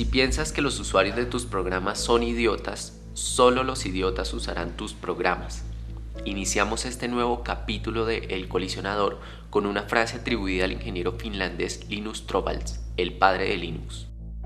piensas que los usuarios de tus programas son idiotas, solo los idiotas usarán tus programas. Iniciamos este nuevo capítulo de El Colisionador con una frase atribuida al ingeniero finlandés Linus Torvalds, el padre de Linux.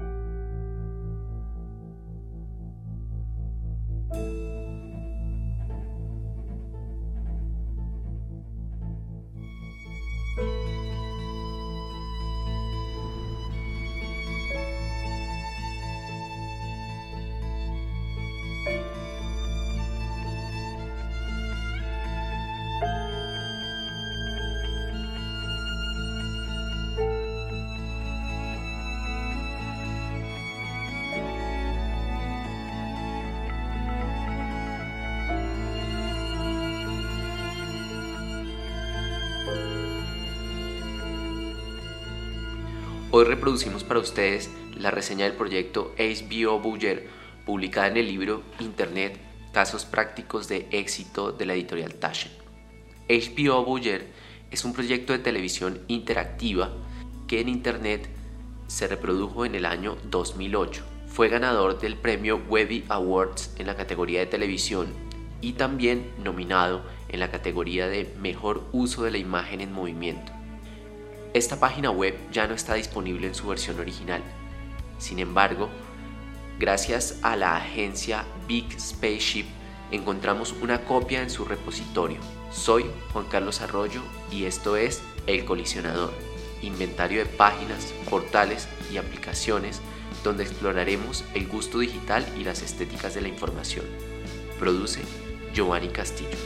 Hoy reproducimos para ustedes la reseña del proyecto HBO Buyer, publicada en el libro Internet, Casos Prácticos de Éxito de la editorial Taschen. HBO Buyer es un proyecto de televisión interactiva que en Internet se reprodujo en el año 2008. Fue ganador del premio Webby Awards en la categoría de televisión y también nominado en la categoría de Mejor Uso de la Imagen en Movimiento. Esta página web ya no está disponible en su versión original. Sin embargo, gracias a la agencia Big Spaceship, encontramos una copia en su repositorio. Soy Juan Carlos Arroyo y esto es El Colisionador, inventario de páginas, portales y aplicaciones donde exploraremos el gusto digital y las estéticas de la información. Produce Giovanni Castillo.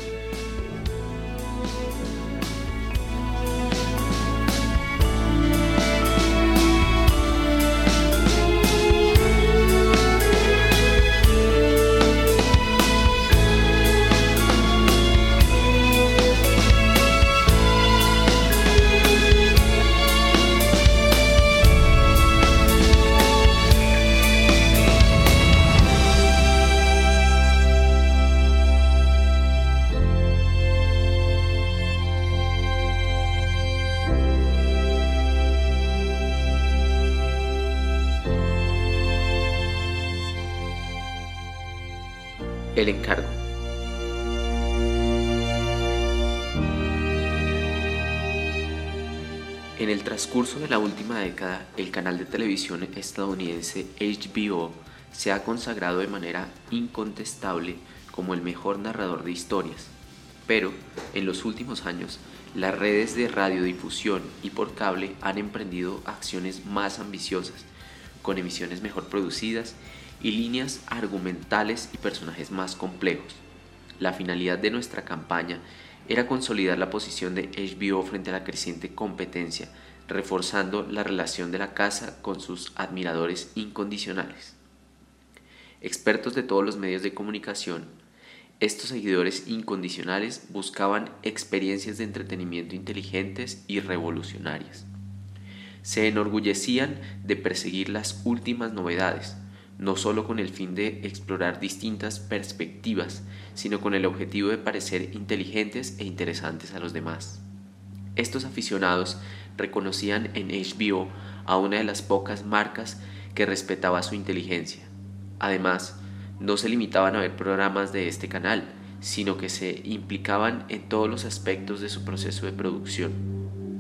El encargo. En el transcurso de la última década, el canal de televisión estadounidense HBO se ha consagrado de manera incontestable como el mejor narrador de historias. Pero, en los últimos años, las redes de radiodifusión y por cable han emprendido acciones más ambiciosas, con emisiones mejor producidas y líneas argumentales y personajes más complejos. La finalidad de nuestra campaña era consolidar la posición de HBO frente a la creciente competencia, reforzando la relación de la casa con sus admiradores incondicionales. Expertos de todos los medios de comunicación, estos seguidores incondicionales buscaban experiencias de entretenimiento inteligentes y revolucionarias. Se enorgullecían de perseguir las últimas novedades, no solo con el fin de explorar distintas perspectivas, sino con el objetivo de parecer inteligentes e interesantes a los demás. Estos aficionados reconocían en HBO a una de las pocas marcas que respetaba su inteligencia. Además, no se limitaban a ver programas de este canal, sino que se implicaban en todos los aspectos de su proceso de producción.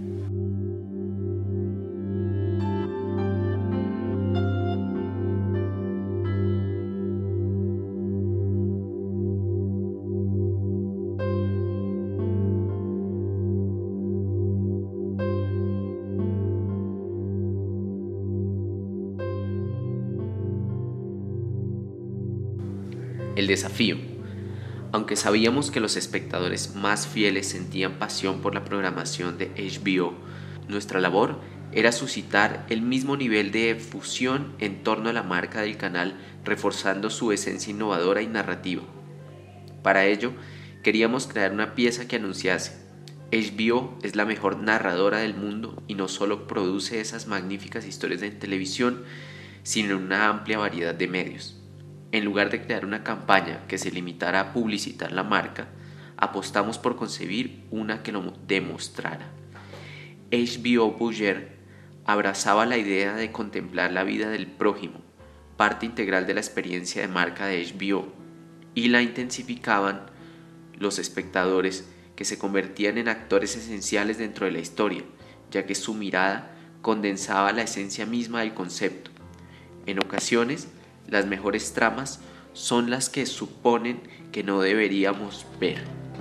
El desafío. Aunque sabíamos que los espectadores más fieles sentían pasión por la programación de HBO, nuestra labor era suscitar el mismo nivel de efusión en torno a la marca del canal, reforzando su esencia innovadora y narrativa. Para ello, queríamos crear una pieza que anunciase: HBO es la mejor narradora del mundo y no solo produce esas magníficas historias en televisión, sino en una amplia variedad de medios. En lugar de crear una campaña que se limitara a publicitar la marca, apostamos por concebir una que lo demostrara. HBO Buyer abrazaba la idea de contemplar la vida del prójimo, parte integral de la experiencia de marca de HBO, y la intensificaban los espectadores, que se convertían en actores esenciales dentro de la historia, ya que su mirada condensaba la esencia misma del concepto. En ocasiones, las mejores tramas son las que suponen que no deberíamos ver.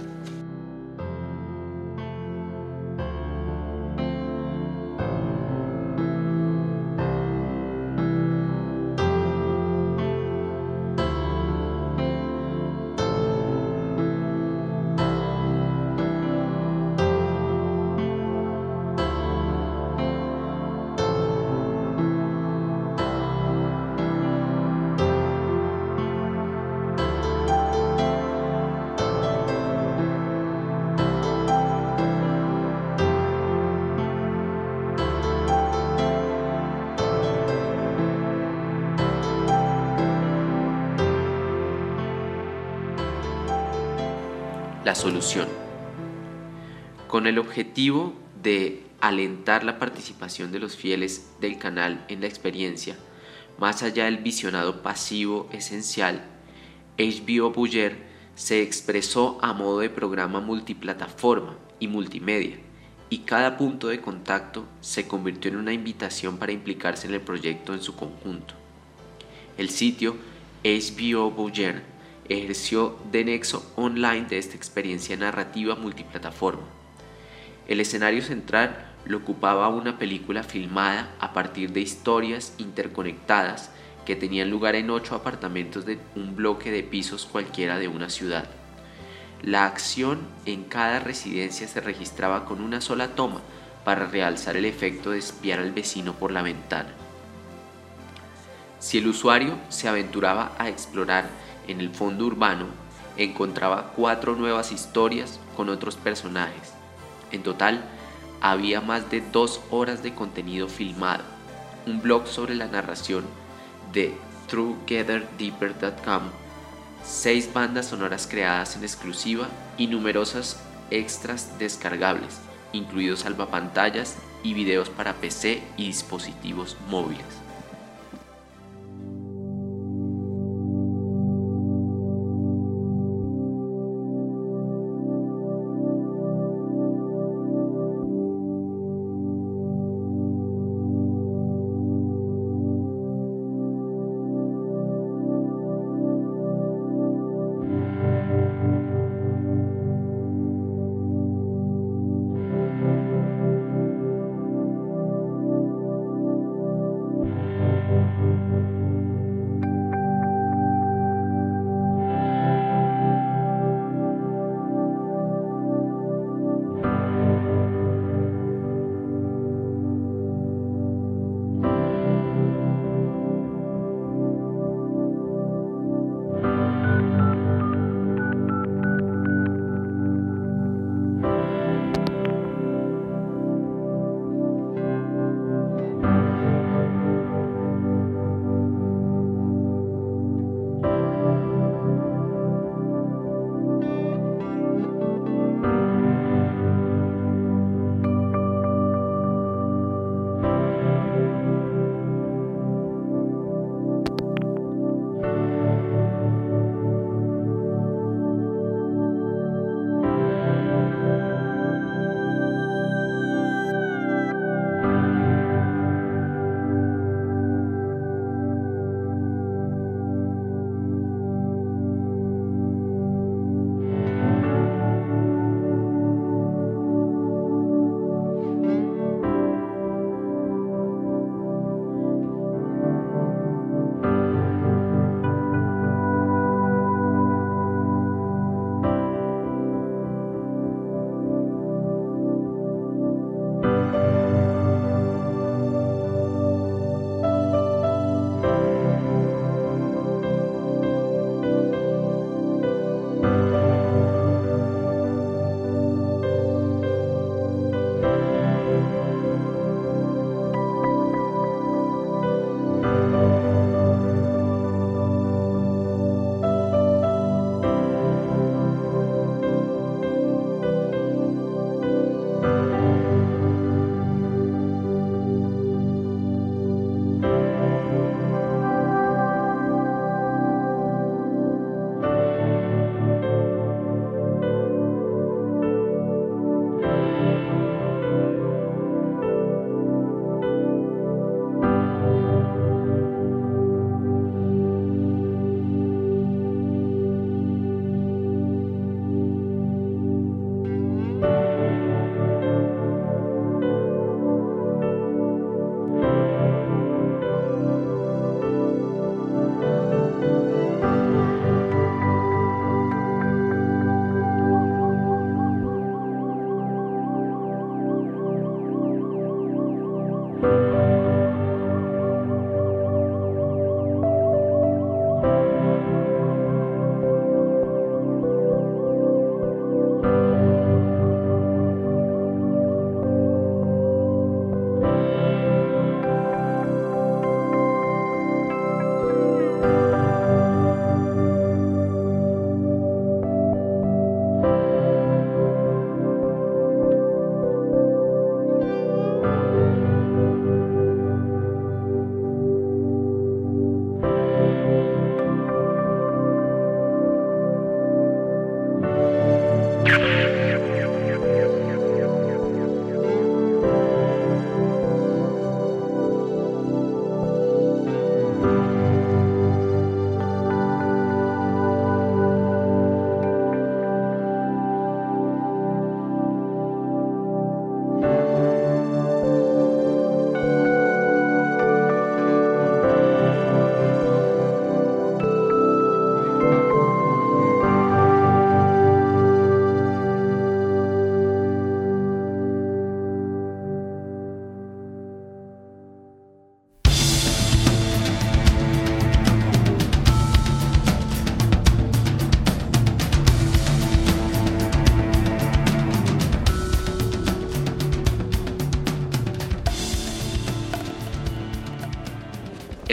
La solución. Con el objetivo de alentar la participación de los fieles del canal en la experiencia, más allá del visionado pasivo esencial, HBO Buyer se expresó a modo de programa multiplataforma y multimedia, y cada punto de contacto se convirtió en una invitación para implicarse en el proyecto en su conjunto. El sitio HBO Buyer ejerció de nexo online de esta experiencia narrativa multiplataforma. El escenario central lo ocupaba una película filmada a partir de historias interconectadas que tenían lugar en 8 apartamentos de un bloque de pisos cualquiera de una ciudad. La acción en cada residencia se registraba con una sola toma para realzar el efecto de espiar al vecino por la ventana. Si el usuario se aventuraba a explorar en el fondo urbano, encontraba 4 nuevas historias con otros personajes. En total, había más de 2 horas de contenido filmado, un blog sobre la narración de TrueGetherDeeper.com, 6 bandas sonoras creadas en exclusiva y numerosas extras descargables, incluidos salvapantallas y videos para PC y dispositivos móviles.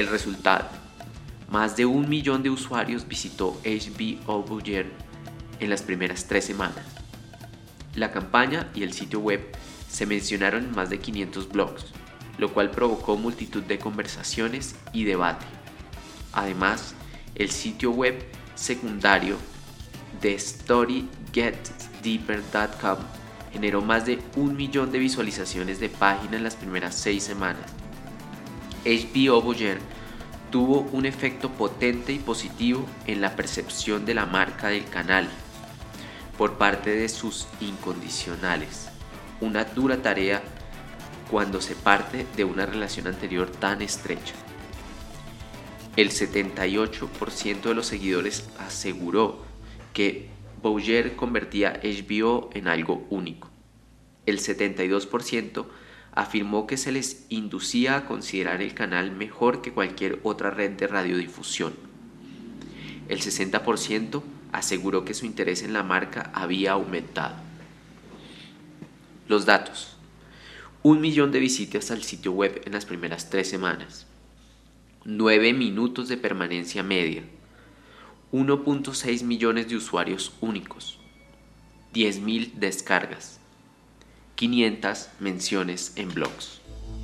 El resultado: más de 1 millón de usuarios visitó HBO Bouger en las primeras 3 semanas. La campaña y el sitio web se mencionaron en más de 500 blogs, lo cual provocó multitud de conversaciones y debate. Además, el sitio web secundario de StoryGetDeeper.com generó más de 1 millón de visualizaciones de página en las primeras 6 semanas. HBO Bouger tuvo un efecto potente y positivo en la percepción de la marca del canal por parte de sus incondicionales, una dura tarea cuando se parte de una relación anterior tan estrecha. El 78% de los seguidores aseguró que Bouger convertía HBO en algo único. El 72% afirmó que se les inducía a considerar el canal mejor que cualquier otra red de radiodifusión. El 60% aseguró que su interés en la marca había aumentado. Los datos: 1 millón de visitas al sitio web en las primeras 3 semanas, 9 minutos de permanencia media, 1.6 millones de usuarios únicos, 10.000 descargas, 500 menciones en blogs.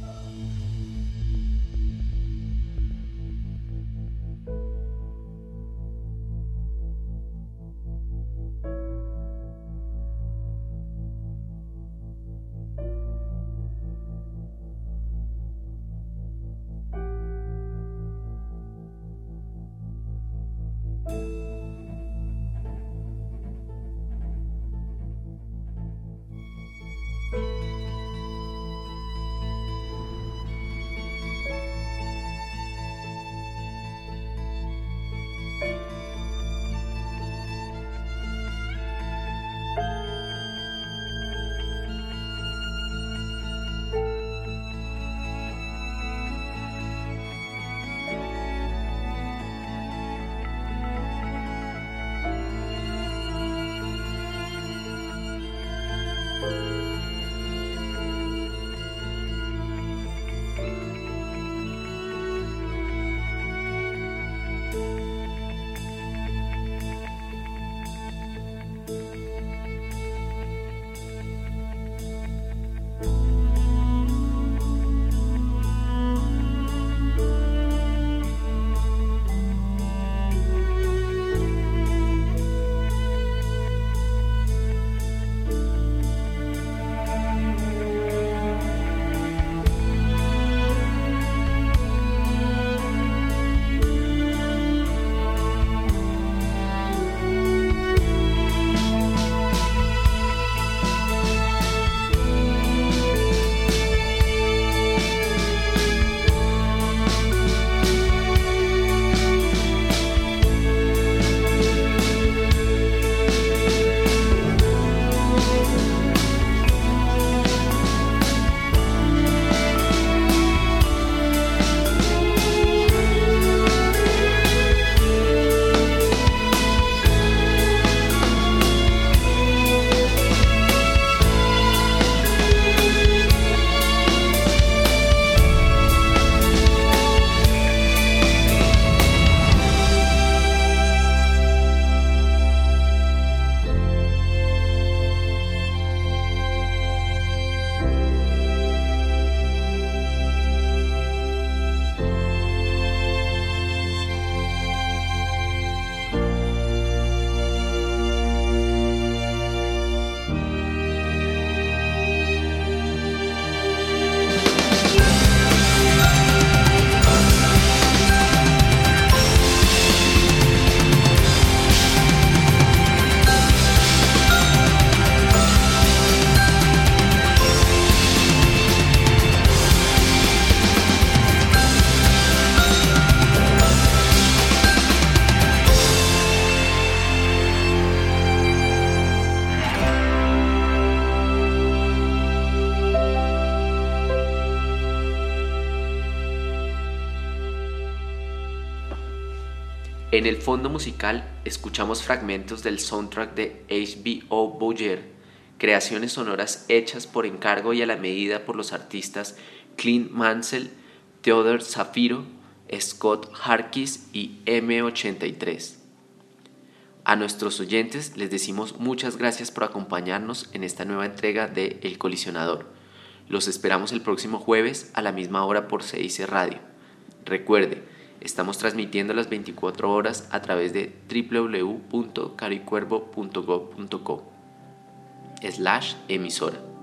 En el fondo musical escuchamos fragmentos del soundtrack de HBO Bouger, creaciones sonoras hechas por encargo y a la medida por los artistas Clint Mansell, Theodore Shapiro, Scott Harkis y M83. A nuestros oyentes les decimos muchas gracias por acompañarnos en esta nueva entrega de El Colisionador. Los esperamos el próximo jueves a la misma hora por CIC Radio. Recuerde, estamos transmitiendo las 24 horas a través de www.caricuervo.gov.co/emisora.